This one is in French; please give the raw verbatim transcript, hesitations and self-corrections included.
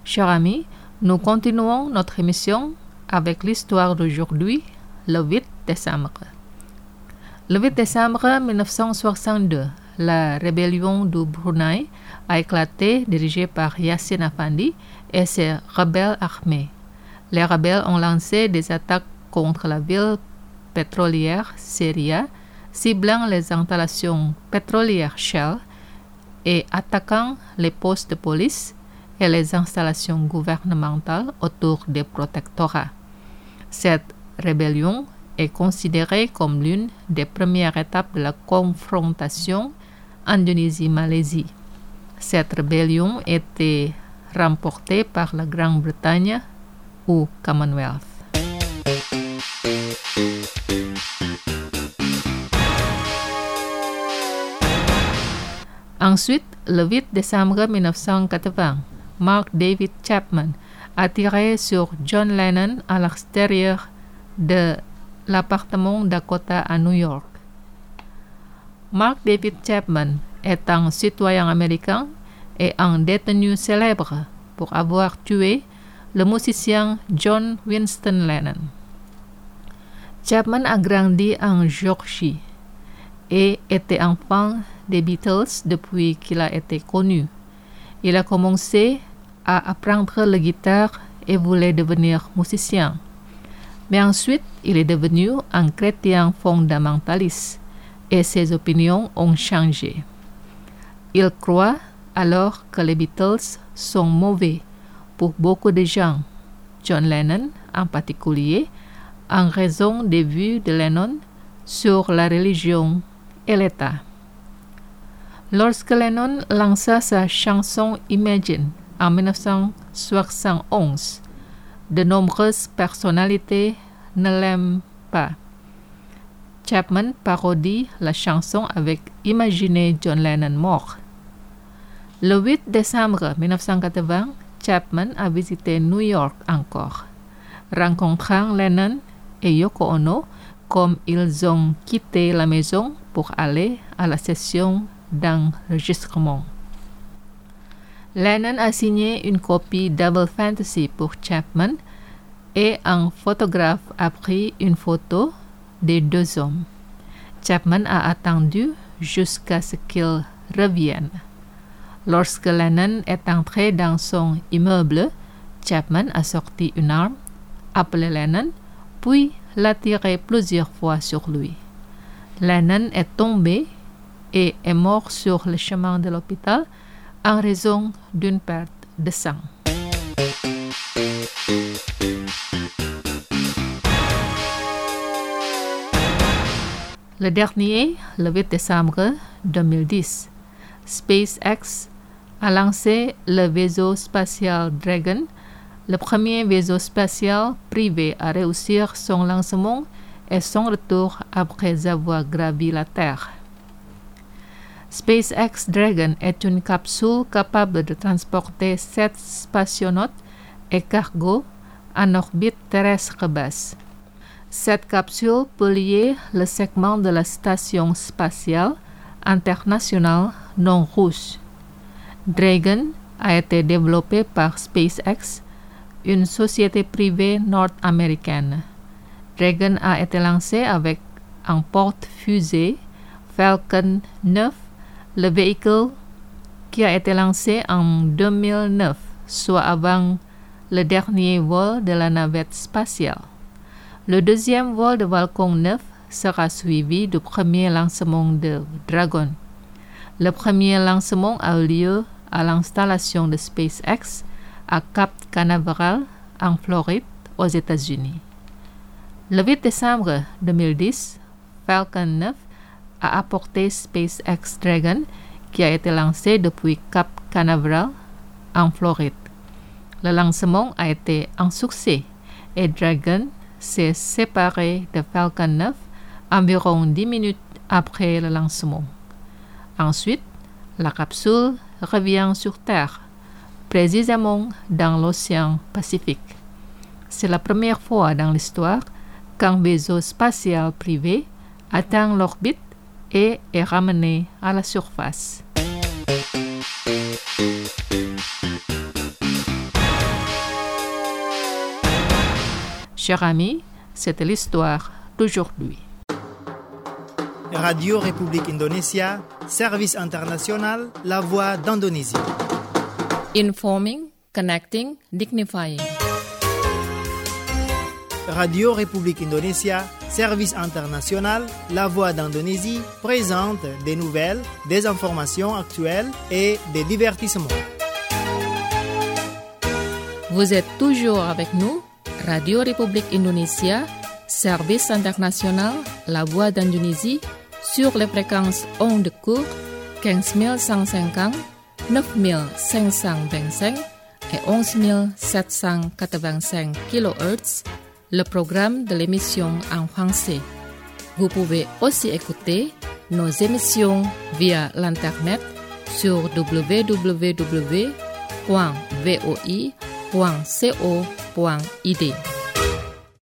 Chers amis, nous continuons notre émission avec l'histoire d'aujourd'hui, le huit décembre. Le huit décembre mille neuf cent soixante-deux, la rébellion du Brunei a éclaté, dirigée par Yassin Afandi et ses rebelles armés. Les rebelles ont lancé des attaques contre la ville pétrolière Seria, ciblant les installations pétrolières Shell et attaquant les postes de police et les installations gouvernementales autour des protectorats. Cette rébellion est considérée comme l'une des premières étapes de la confrontation Indonésie-Malaisie. Cette rébellion était remportée par la Grande-Bretagne ou Commonwealth. Ensuite, le huit décembre mille neuf cent quatre-vingts, Mark David Chapman a tiré sur John Lennon à l'extérieur de l'appartement Dakota à New York. Mark David Chapman est un citoyen américain et un détenu célèbre pour avoir tué le musicien John Winston Lennon. Chapman a grandi en Géorgie et était enfant des Beatles depuis qu'il a été connu. Il a commencé à apprendre la guitare et voulait devenir musicien. Mais ensuite, il est devenu un chrétien fondamentaliste et ses opinions ont changé. Il croit alors que les Beatles sont mauvais pour beaucoup de gens, John Lennon en particulier, en raison des vues de Lennon sur la religion et l'État. Lorsque Lennon lança sa chanson Imagine en mille neuf cent soixante et onze, de nombreuses personnalités ne l'aiment pas. Chapman parodie la chanson avec Imaginez John Lennon mort. Le huit décembre mille neuf cent quatre-vingts, Chapman a visité New York encore, rencontrant Lennon et Yoko Ono comme ils ont quitté la maison pour aller à la session d'enregistrement. Lennon a signé une copie Double Fantasy pour Chapman et un photographe a pris une photo des deux hommes. Chapman a attendu jusqu'à ce qu'ils reviennent. Lorsque Lennon est entré dans son immeuble, Chapman a sorti une arme, appelé Lennon, puis l'a tiré plusieurs fois sur lui. Lennon est tombé et est mort sur le chemin de l'hôpital en raison d'une perte de sang. Le dernier, le huit décembre deux mille dix, SpaceX a lancé le vaisseau spatial Dragon, le premier vaisseau spatial privé à réussir son lancement et son retour après avoir gravi la Terre. SpaceX Dragon est une capsule capable de transporter sept spationautes et cargo en orbite terrestre basse. Cette capsule peut lier le segment de la Station spatiale internationale non russe. Dragon a été développé par SpaceX, une société privée nord-américaine. Dragon a été lancé avec un porte-fusée Falcon neuf, le véhicule qui a été lancé en deux mille neuf, soit avant le dernier vol de la navette spatiale. Le deuxième vol de Falcon neuf sera suivi du premier lancement de Dragon. Le premier lancement a eu lieu à l'installation de SpaceX à Cap Canaveral, en Floride, aux États-Unis. Le huit décembre deux mille dix, Falcon neuf a apporté SpaceX Dragon qui a été lancé depuis Cap Canaveral, en Floride. Le lancement a été un succès et Dragon s'est séparé de Falcon neuf environ dix minutes après le lancement. Ensuite, la capsule revient sur Terre, précisément dans l'océan Pacifique. C'est la première fois dans l'histoire qu'un vaisseau spatial privé atteint l'orbite et est ramené à la surface. Chers amis, c'était l'histoire d'aujourd'hui. Radio République Indonésia, service international, la voix d'Indonésie. Informing, connecting, dignifying. Radio République Indonésia, service international, la voix d'Indonésie, présente des nouvelles, des informations actuelles et des divertissements. Vous êtes toujours avec nous, Radio République Indonésia, service international, la voix d'Indonésie, sur les fréquences ondes courtes quinze mille cent cinquante, neuf mille cinq cent vingt-cinq et onze mille sept cent quatre-vingt-cinq kilohertz, le programme de l'émission en français. Vous pouvez aussi écouter nos émissions via l'internet sur w w w point v o i point co point i d.